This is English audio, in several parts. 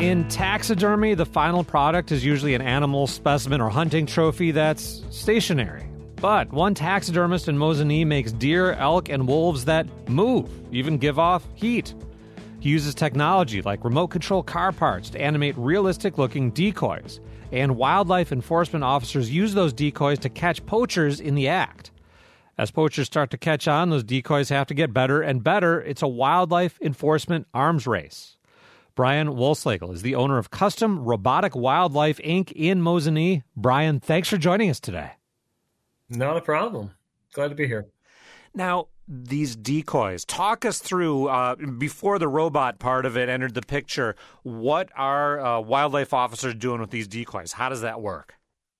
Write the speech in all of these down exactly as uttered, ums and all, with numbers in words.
In taxidermy, the final product is usually an animal specimen or hunting trophy that's stationary. But one taxidermist in Mosinee makes deer, elk, and wolves that move, even give off heat. He uses technology like remote control car parts to animate realistic-looking decoys, and wildlife enforcement officers use those decoys to catch poachers in the act. As poachers start to catch on, those decoys have to get better and better. It's a wildlife enforcement arms race. Brian Wohlslagel is the owner of Custom Robotic Wildlife, Incorporated in Mosinee. Brian, thanks for joining us today. Not a problem. Glad to be here. Now, these decoys, talk us through, uh, before the robot part of it entered the picture, what are uh, wildlife officers doing with these decoys? How does that work?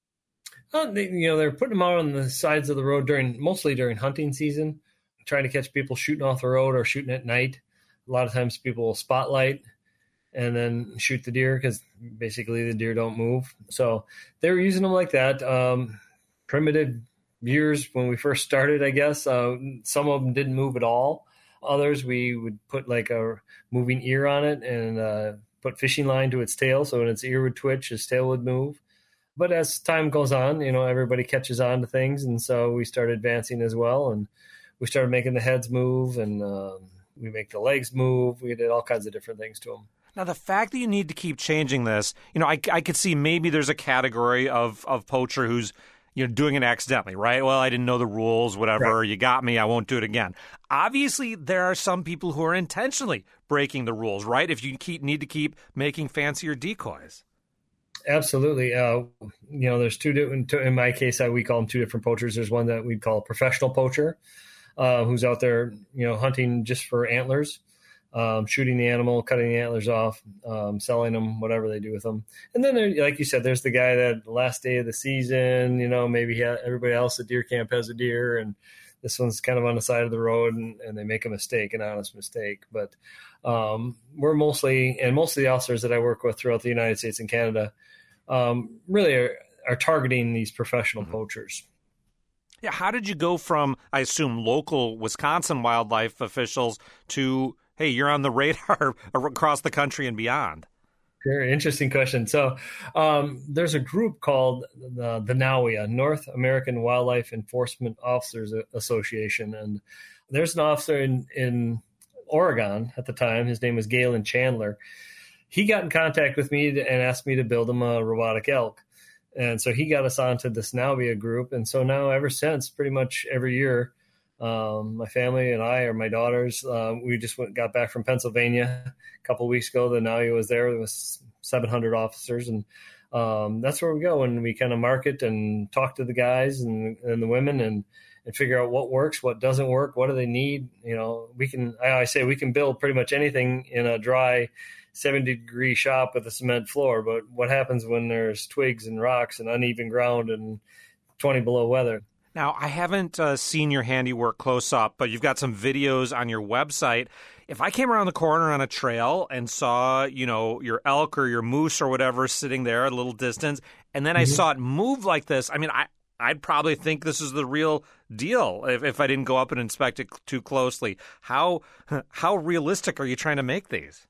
Well, they, you know, they're putting them out on the sides of the road during, mostly during hunting season, trying to catch people shooting off the road or shooting at night. A lot of times people will spotlight and then shoot the deer because basically the deer don't move. So they were using them like that. Um, primitive years when we first started, I guess, uh, some of them didn't move at all. Others, we would put like a moving ear on it and uh, put fishing line to its tail. So when its ear would twitch, its tail would move. But as time goes on, you know, everybody catches on to things. And so we started advancing as well. And we started making the heads move and um, we make the legs move. We did all kinds of different things to them. Now, the fact that you need to keep changing this, you know, I, I could see maybe there's a category of, of poacher who's, you know, doing it accidentally, right? Well, I didn't know the rules, whatever. Right. You got me. I won't do it again. Obviously, there are some people who are intentionally breaking the rules, right? If you keep, need to keep making fancier decoys. Absolutely. Uh, you know, there's two different, in my case, I, we call them two different poachers. There's one that we'd call a professional poacher, uh, who's out there, you know, hunting just for antlers. Um, shooting the animal, cutting the antlers off, um, selling them, whatever they do with them. And then, there, like you said, there's the guy that last day of the season, you know, maybe he ha- everybody else at deer camp has a deer, and this one's kind of on the side of the road, and, and they make a mistake, an honest mistake. But um, we're mostly, and most of the officers that I work with throughout the United States and Canada um, really are, are targeting these professional mm-hmm. poachers. Yeah, how did you go from, I assume, local Wisconsin wildlife officials to hey, you're on the radar across the country and beyond? Very interesting question. So um, there's a group called the, the NAWIA, North American Wildlife Enforcement Officers Association. And there's an officer in, in Oregon at the time. His name was Galen Chandler. He got in contact with me and asked me to build him a robotic elk. And so he got us onto this NAWIA group. And so now ever since, pretty much every year, Um, my family and I, or my daughters, uh, we just went, got back from Pennsylvania a couple of weeks ago. The NAWIA was there. There was seven hundred officers, and um, that's where we go. And we kind of market and talk to the guys and, and the women, and, and figure out what works, what doesn't work, what do they need. You know, we can. I, I say we can build pretty much anything in a dry, seventy degree shop with a cement floor. But what happens when there's twigs and rocks and uneven ground and twenty below weather? Now, I haven't uh, seen your handiwork close up, but you've got some videos on your website. If I came around the corner on a trail and saw, you know, your elk or your moose or whatever sitting there at a little distance, and then mm-hmm. I saw it move like this, I mean, I, I'd probably think this is the real deal if, if I didn't go up and inspect it too closely. How how realistic are you trying to make these?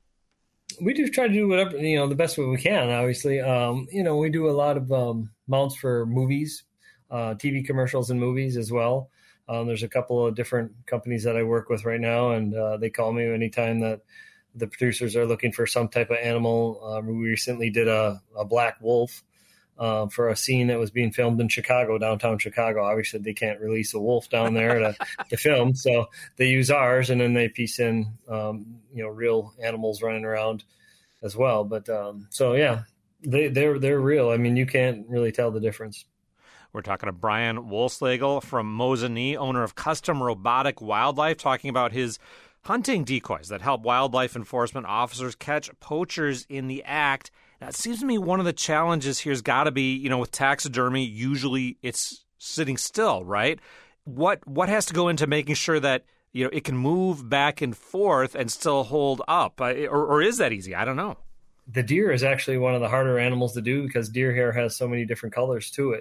We do try to do whatever, you know, the best way we can, obviously. Um, you know, we do a lot of um, mounts for movies. Uh, T V commercials and movies as well. Um, there's a couple of different companies that I work with right now, and uh, they call me anytime that the producers are looking for some type of animal. Uh, we recently did a, a black wolf uh, for a scene that was being filmed in Chicago, downtown Chicago. Obviously, they can't release a wolf down there to, to film, so they use ours, and then they piece in um, you know real animals running around as well. But um, so yeah, they, they're they're real. I mean, you can't really tell the difference. We're talking to Brian Wohlslagel from Mosinee, owner of Custom Robotic Wildlife, talking about his hunting decoys that help wildlife enforcement officers catch poachers in the act. Now, it seems to me one of the challenges here has got to be, you know, with taxidermy, usually it's sitting still, right? What what has to go into making sure that, you know, it can move back and forth and still hold up? Or, or is that easy? I don't know. The deer is actually one of the harder animals to do because deer hair has so many different colors to it.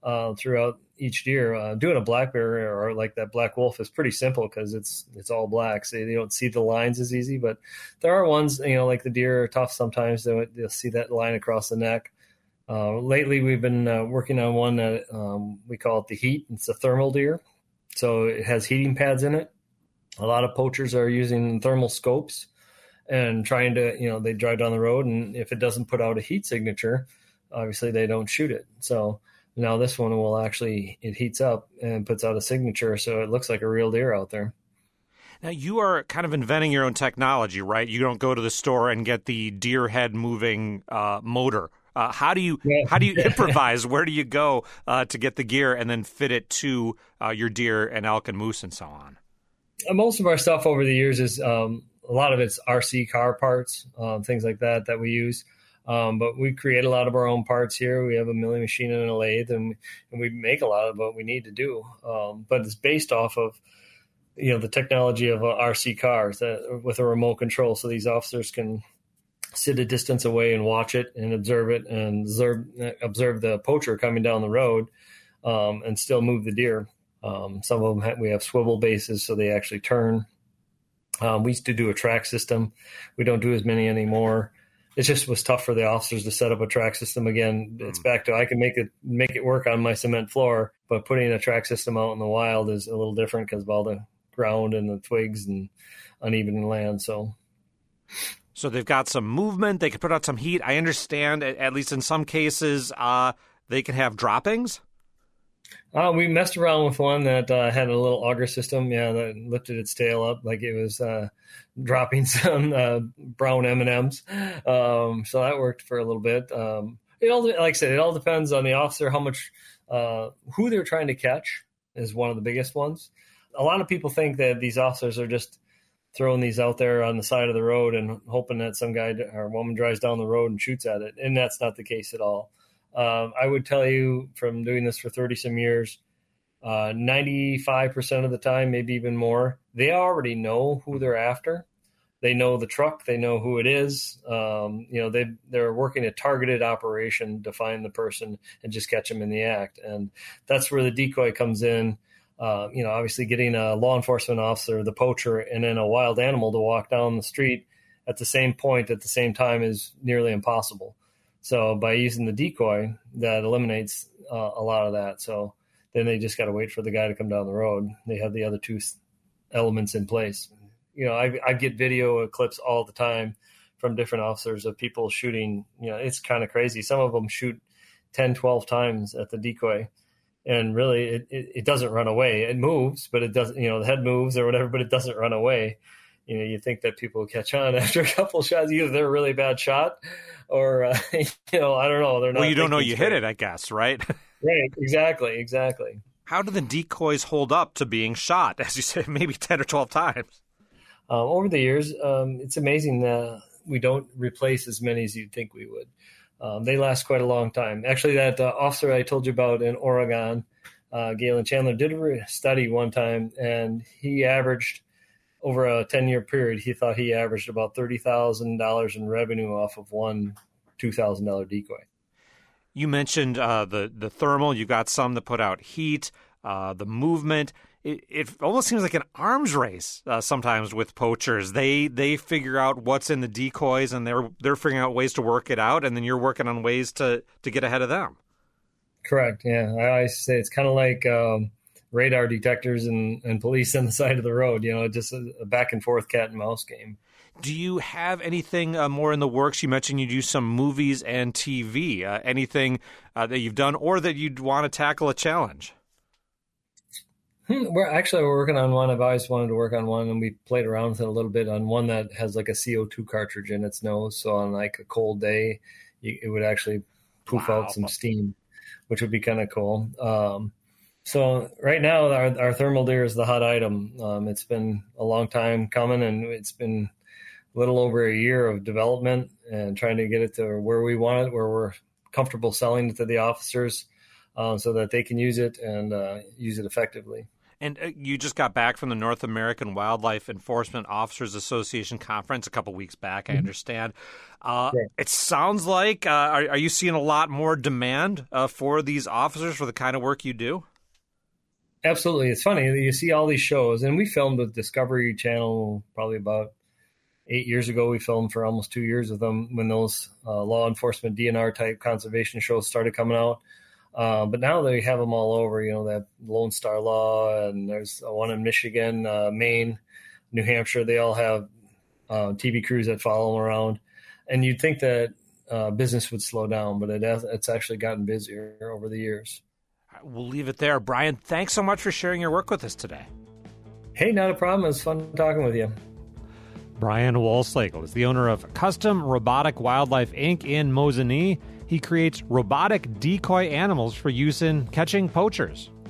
uh, throughout each deer. Uh, doing a black bear or like that black wolf is pretty simple because it's it's all black, so you don't see the lines as easy. But there are ones, you know, like the deer are tough sometimes. They'll, they'll see that line across the neck. Uh, lately, we've been uh, working on one that um, we call it the heat. It's a thermal deer, so it has heating pads in it. A lot of poachers are using thermal scopes and trying to, you know, they drive down the road, and if it doesn't put out a heat signature, obviously they don't shoot it. So now this one will actually, it heats up and puts out a signature, so it looks like a real deer out there. Now, you are kind of inventing your own technology, right? You don't go to the store and get the deer head moving uh, motor. Uh, how do you yeah. how do you improvise? Where do you go uh, to get the gear and then fit it to uh, your deer and elk and moose and so on? Most of our stuff over the years is um, a lot of it's R C car parts, um, things like that that we use. Um, but we create a lot of our own parts here. We have a milling machine and a lathe, and, and we make a lot of what we need to do. Um, but it's based off of, you know, the technology of uh, R C cars that, with a remote control, so these officers can sit a distance away and watch it and observe it and observe, observe the poacher coming down the road um, and still move the deer. Um, some of them have, we have swivel bases, so they actually turn. Um, we used to do a track system. We don't do as many anymore. It just was tough for the officers to set up a track system again. Mm. It's back to I can make it make it work on my cement floor, but putting a track system out in the wild is a little different because of all the ground and the twigs and uneven land. So. So they've got some movement. They can put out some heat. I understand, at least in some cases, uh, they can have droppings. Uh, we messed around with one that uh, had a little auger system, yeah, that lifted its tail up like it was uh, dropping some uh, brown M and M's. Um, so that worked for a little bit. Um, it all, like I said, it all depends on the officer, how much, uh, who they're trying to catch is one of the biggest ones. A lot of people think that these officers are just throwing these out there on the side of the road and hoping that some guy or woman drives down the road and shoots at it. And that's not the case at all. Um, I would tell you from doing this for thirty some years, uh, ninety-five percent of the time, maybe even more, they already know who they're after. They know the truck. They know who it is. Um, you know, they, they're working a targeted operation to find the person and just catch them in the act. And that's where the decoy comes in. Uh, you know, obviously getting a law enforcement officer, the poacher, and then a wild animal to walk down the street at the same point at the same time is nearly impossible. So by using the decoy, that eliminates uh, a lot of that. So then they just got to wait for the guy to come down the road. They have the other two elements in place. You know, I, I get video clips all the time from different officers of people shooting. You know, it's kind of crazy. Some of them shoot ten, twelve times at the decoy. And really, it, it, it doesn't run away. It moves, but it doesn't, you know, the head moves or whatever, but it doesn't run away. You know, you think that people will catch on after a couple shots. Either they're a really bad shot or, uh, you know, I don't know. They're not. Well, you don't know you hit it, I guess, right? Right. Exactly. Exactly. How do the decoys hold up to being shot, as you said, maybe ten or twelve times? Um, over the years, um, it's amazing that we don't replace as many as you'd think we would. Um, they last quite a long time. Actually, that uh, officer I told you about in Oregon, uh, Galen Chandler, did a study one time, and he averaged over a ten-year period, he thought he averaged about thirty thousand dollars in revenue off of one two thousand dollars decoy. You mentioned uh, the, the thermal. You got some that put out heat, uh, the movement. It, it almost seems like an arms race uh, sometimes with poachers. They they figure out what's in the decoys, and they're they're figuring out ways to work it out, and then you're working on ways to, to get ahead of them. Correct. Yeah, I always say it's kind of like um, radar detectors and, and police on the side of the road. You know, just a, a back and forth cat and mouse game. Do you have anything uh, more in the works? You mentioned you do some movies and T V. Uh, anything uh, that you've done or that you'd want to tackle a challenge? We're actually we're working on one. I've always wanted to work on one, and we played around with it a little bit on one that has like a C O two cartridge in its nose. So on like a cold day, you, it would actually poof wow. out some steam, which would be kind of cool. Um, so right now, our, our thermal deer is the hot item. Um, it's been a long time coming, and it's been a little over a year of development and trying to get it to where we want it, where we're comfortable selling it to the officers, uh, so that they can use it and uh, use it effectively. And uh, you just got back from the North American Wildlife Enforcement Officers Association conference a couple weeks back, I understand. Uh, yeah. It sounds like, uh, are, are you seeing a lot more demand uh, for these officers for the kind of work you do? Absolutely. It's funny. You see all these shows, and we filmed with Discovery Channel probably about eight years ago. We filmed for almost two years with them when those uh, law enforcement D N R type conservation shows started coming out. Uh, but now they have them all over, you know, that Lone Star Law, and there's one in Michigan, uh, Maine, New Hampshire. They all have uh, T V crews that follow them around. And you'd think that uh, business would slow down, but it has, it's actually gotten busier over the years. We'll leave it there. Brian, thanks so much for sharing your work with us today. Hey, not a problem. It was fun talking with you. Brian Wohlslagel is the owner of Custom Robotic Wildlife Incorporated in Mosinee. He creates robotic decoy animals for use in catching poachers.